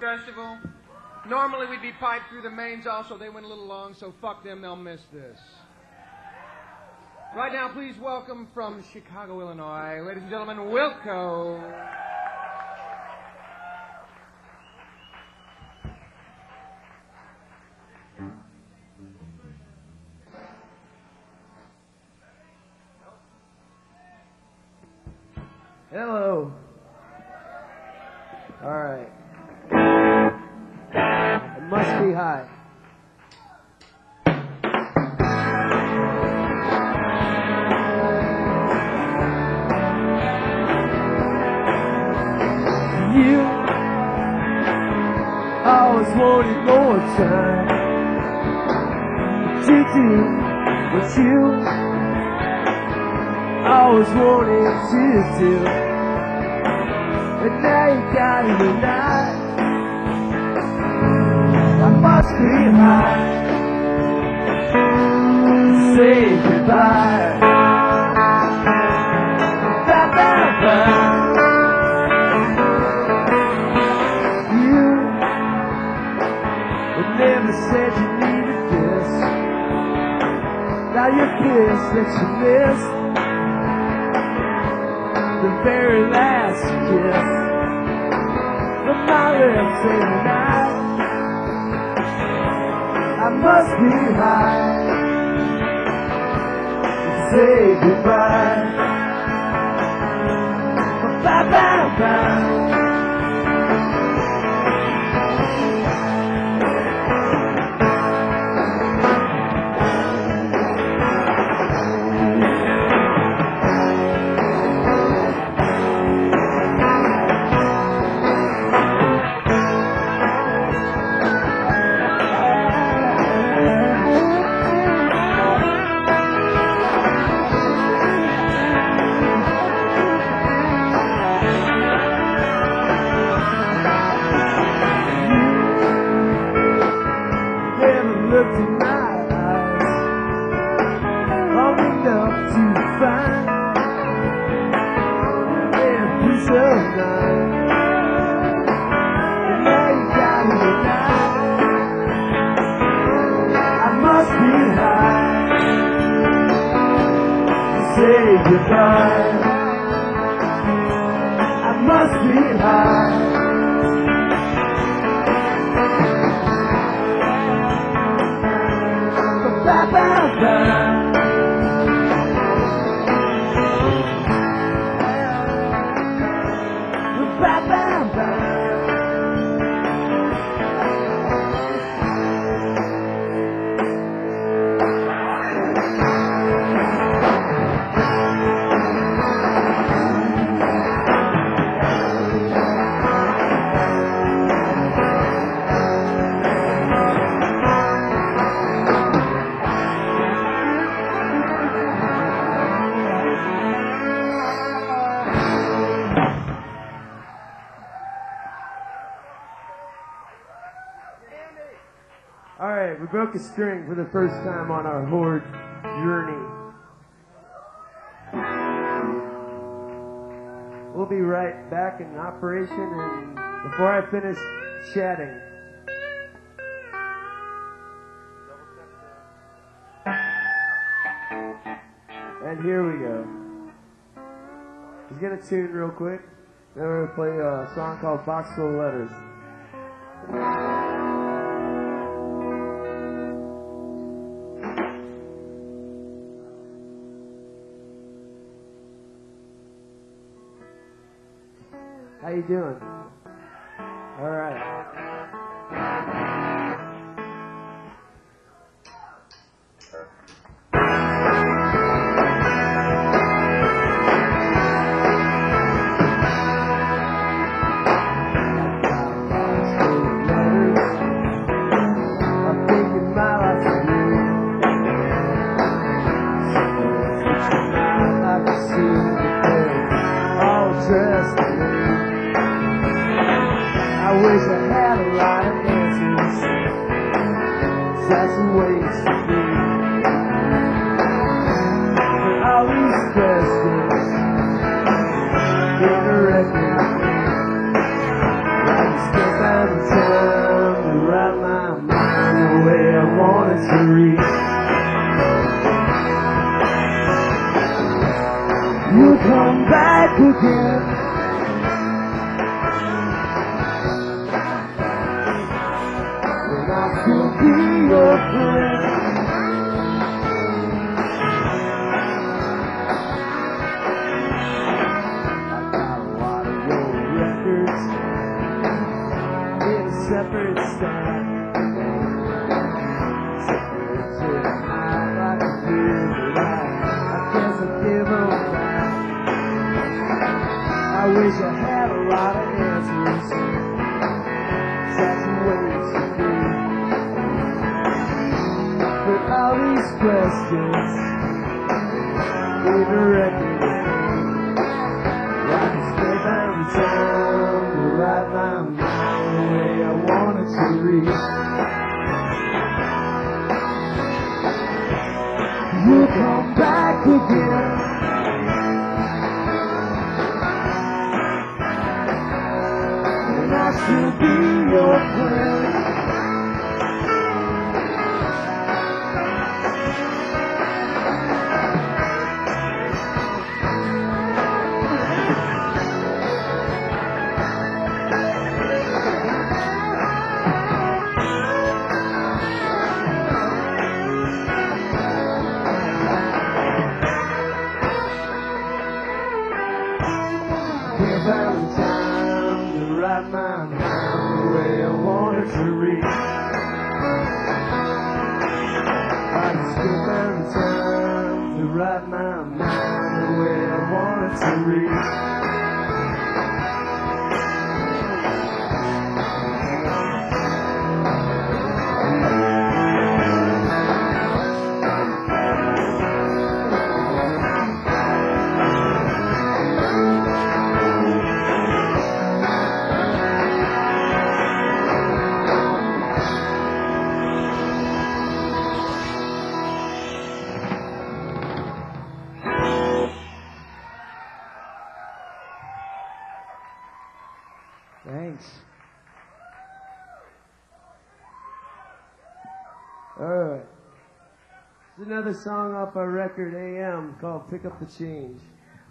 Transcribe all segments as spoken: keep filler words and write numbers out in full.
Festival. Normally we'd be piped through the mains also. They went a little long, so fuck them, they'll miss this. Right now, please welcome from Chicago, Illinois, ladies and gentlemen, Wilco. Hello. All right. It must be high. You always wanted more time to do what you always wanted to do, and now you got it tonight. I must be high to say goodbye. Bye, bye, bye. Never said you needed this. Now you're pissed that you missed the very last kiss from my lips every night. I must be high to say goodbye. Bye, bye, bye. We broke a string for the first time on our Horde journey. We'll be right back in operation, and before I finish chatting, and here we go. Let's get a tune real quick. Then we're gonna play a song called Box Full of Letters. How you doing? All right. I'm thinking my life for you. I can see that they're all dressed in blue. I wish I had a lot of answers. That's the way it should be. But all these questions in a record, I just can't find the time. again. And I'll still be your friend. I got a lot of your records in a separate stack. Separate to hide like a fear, but I, I guess I'll give them back. I wish I had a lot of answers, such ways to be. But all these questions leave a record of me. I can spend every time to write my mind the way I want it to read. You'll come back again. And I'll still be your friend. Can't find the time to write my mind the way I want it to read. I can still find the time to write my mind the way I want it to read. Thanks. Alright. It's another song off our record A M called Pick Up the Change.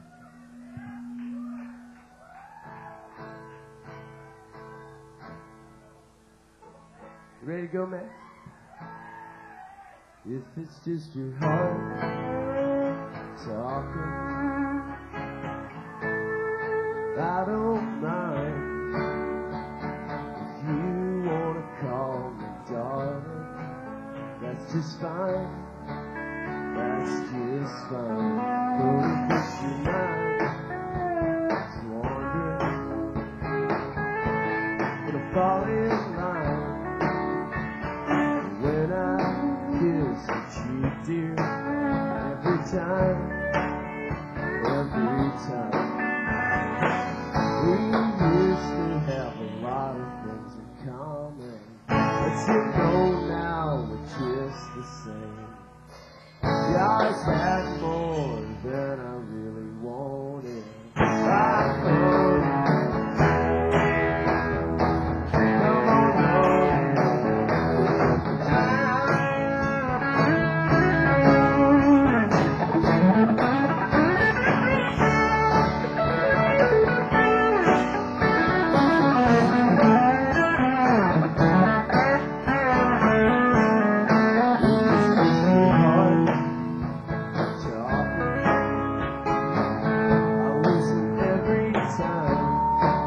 You ready to go, man? If it's just your heart talking, I don't mind. If you wanna call me darling, that's just fine. That's just fine. But if it's your mind that's wandering, gonna fall in line. When I kiss your cheek, dear, every time, every time. We used to have a lot of things in common, but you know now we're just the same. Yeah, I had more than I really wanted. I thought, come on home. I listen every time.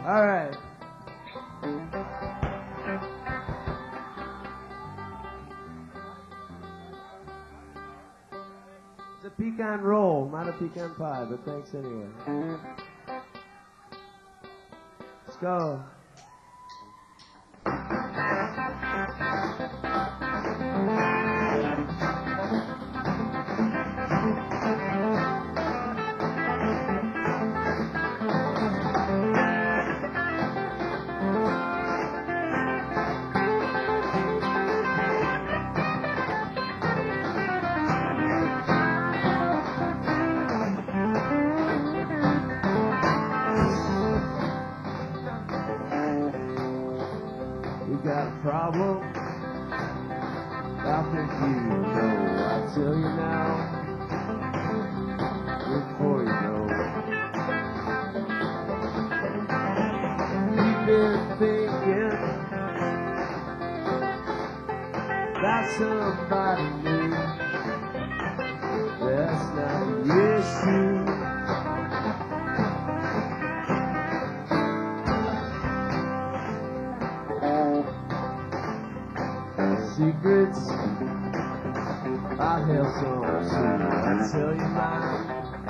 All right. It's a pecan roll, not a pecan pie, but thanks anyway. Let's go. Got a problem? I think you know. I'll tell you now, before you know. You've been thinking about somebody new. That's not the issue. Secrets, I have some too. I'll tell you mine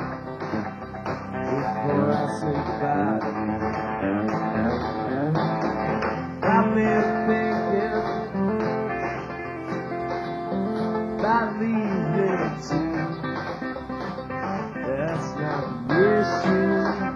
before I say goodbye. I've been thinking about leaving too. That's not the issue.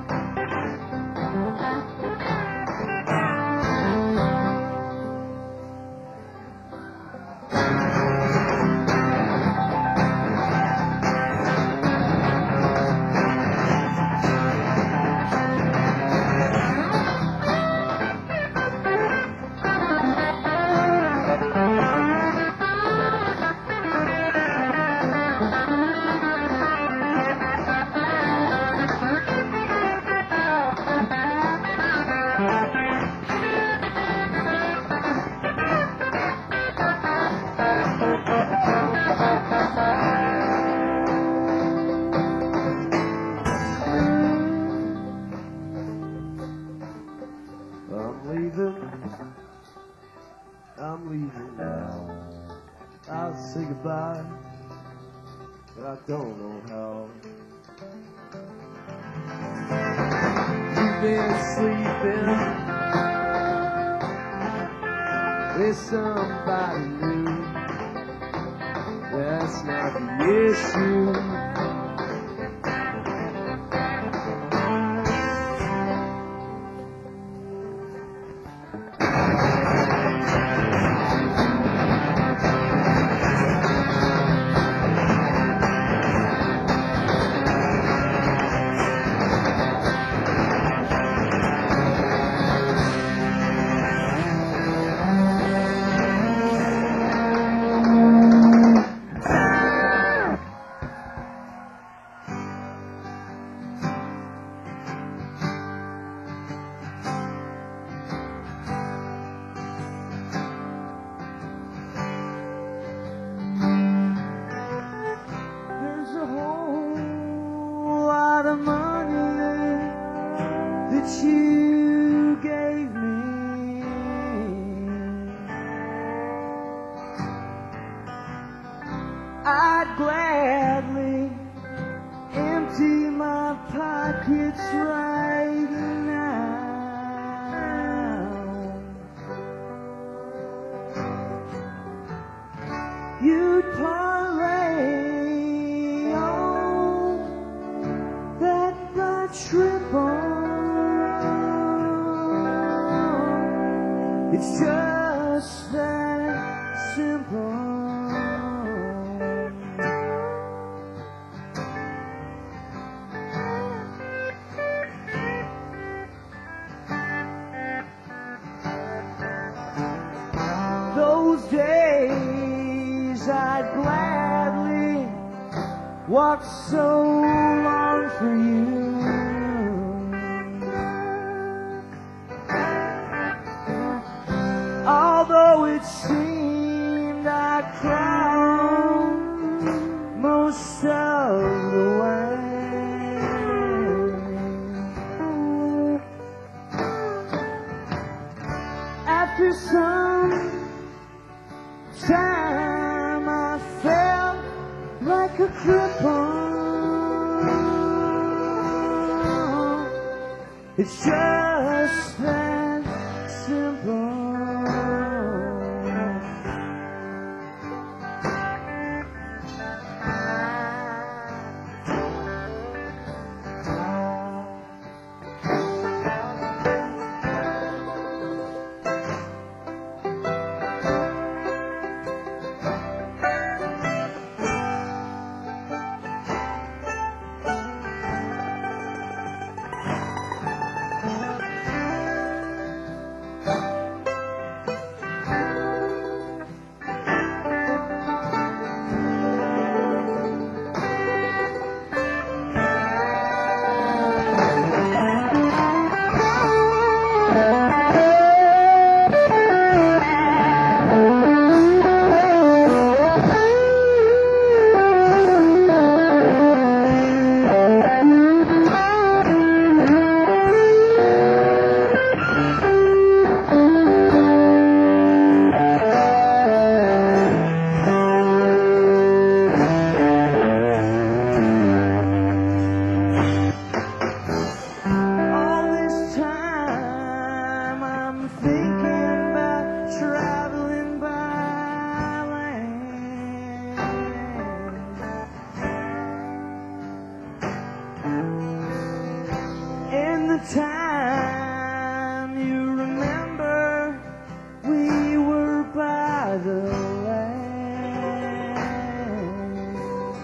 I'm leaving, I'm leaving now. I'll say goodbye, but I don't know how. You've been sleeping with somebody new. That's not the issue. That you gave me, I'd gladly empty my pockets right now. You'd parlay on that my trip on. It's just that simple. Those days I'd gladly walk so long for you. Although it seemed I cried most of the way, After some time I felt like a cripple. It's just that simple. Time you remember we were by the land.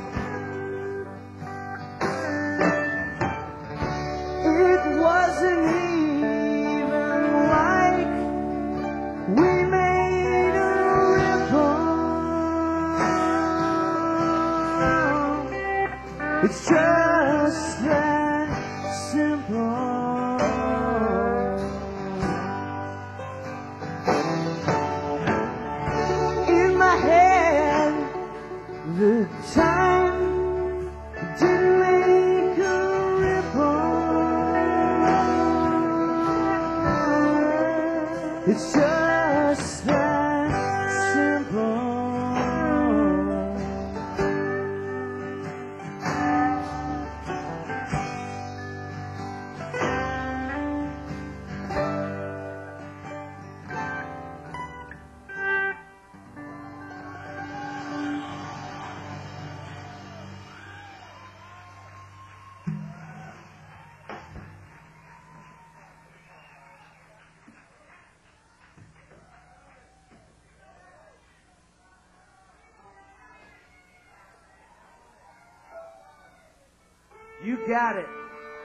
It wasn't even like we made a ripple. It's just that simple. The time didn't make a ripple. It's just that simple. You got it.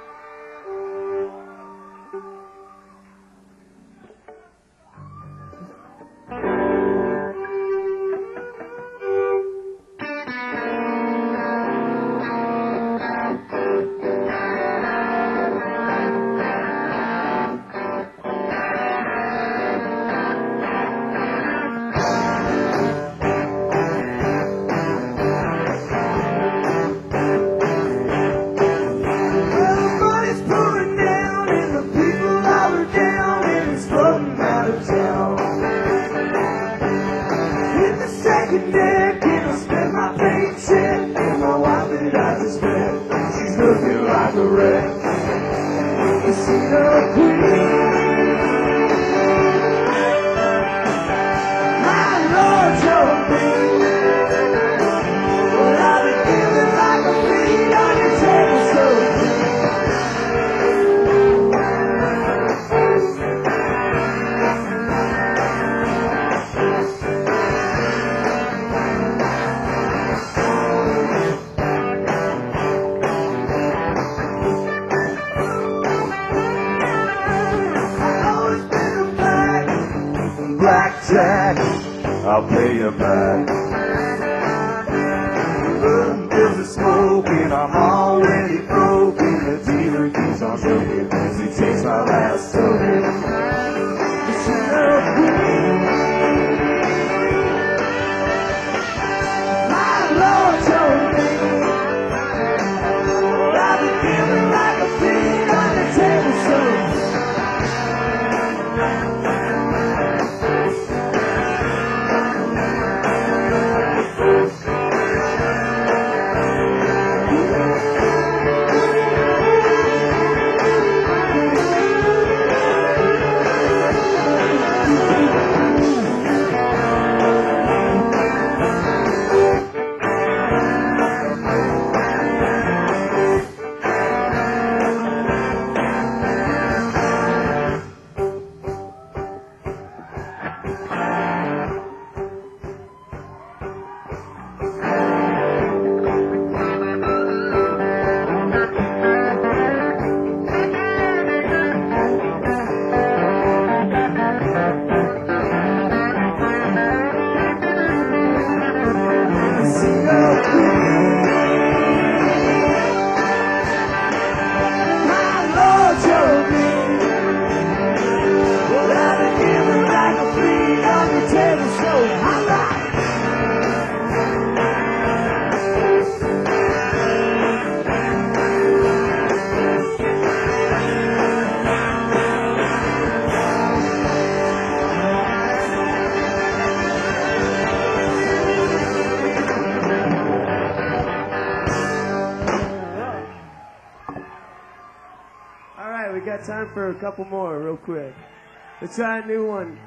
Blackjack, I'll pay you back. The bills are smoking, I'm already broken. The dealer keeps on joking as he takes my last token. Listen up, queen. My Lord told me I've been feeling like a fiend on the table, so got time for a couple more real quick. Let's try a new one.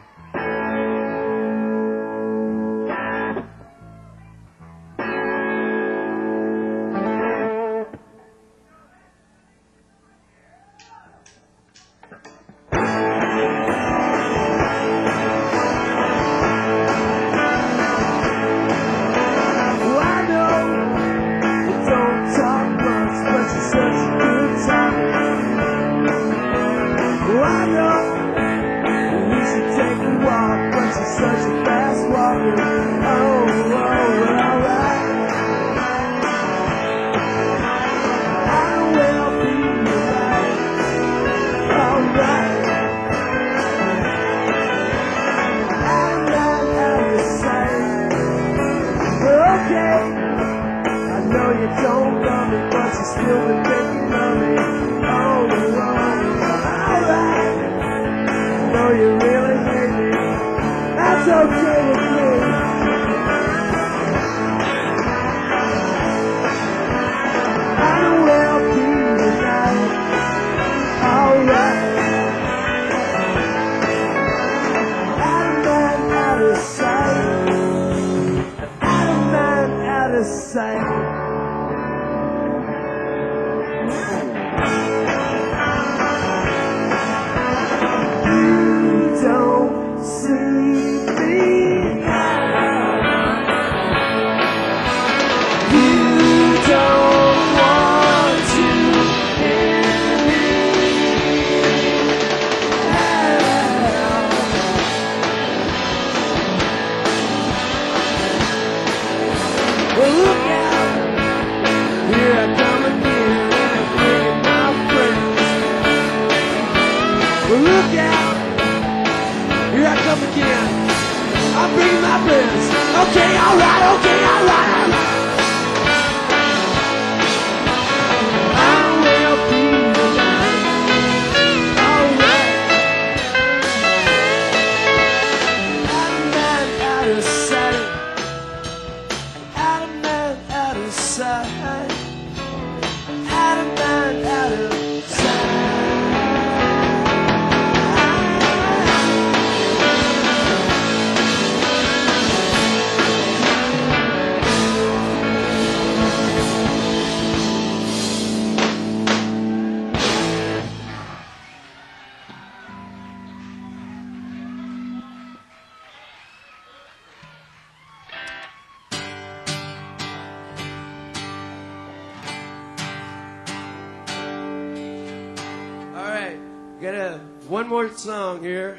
Got a one more song here,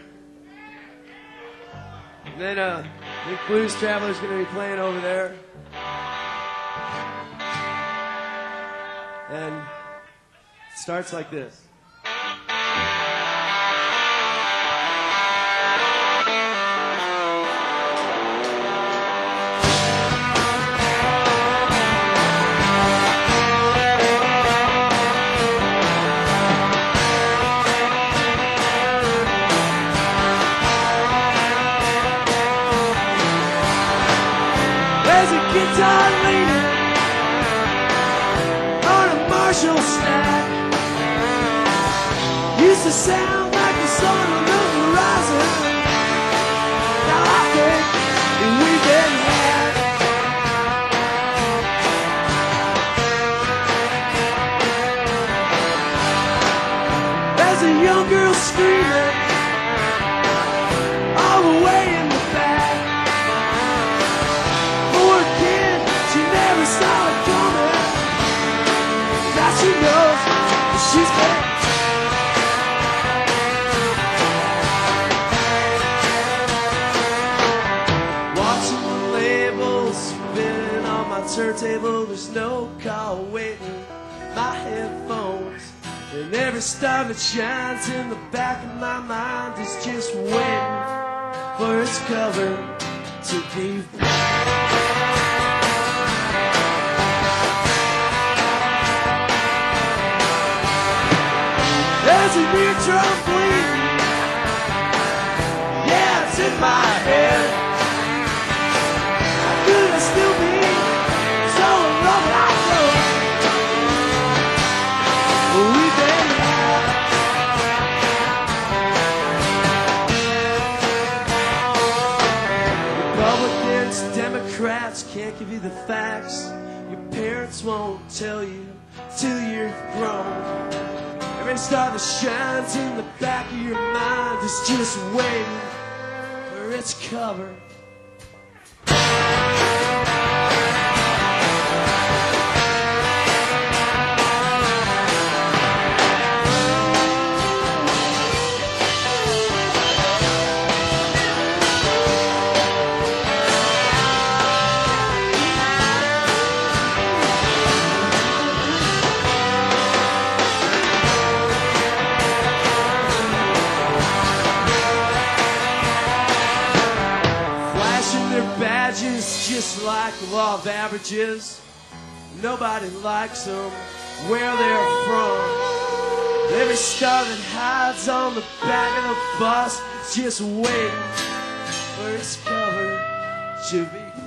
and then uh, I think Blues Traveler's going to be playing over there, and it starts like this. Guitar leaning on a Marshall stack. Used to sound like the sun on the horizon. Now I think we've been had. There's a young girl screaming all the way in the back. Poor kid, she never saw it coming. Now she knows that she's back. Watching the labels spinning on my turntable. There's no call waiting, my headphones. And every star that shines in the back of my mind is just waiting for its cover to be black. There's a new drum bleeding, yeah, it's in my head. How could I still be so in love like this? We've been high. can't give you the facts. Your parents won't tell you till you're grown. Every star that shines in the back of your mind is just waiting for its cover. Badges just like the law of averages. Nobody likes them where they're from. Every star that hides on the back of the bus is just waiting for its cover to be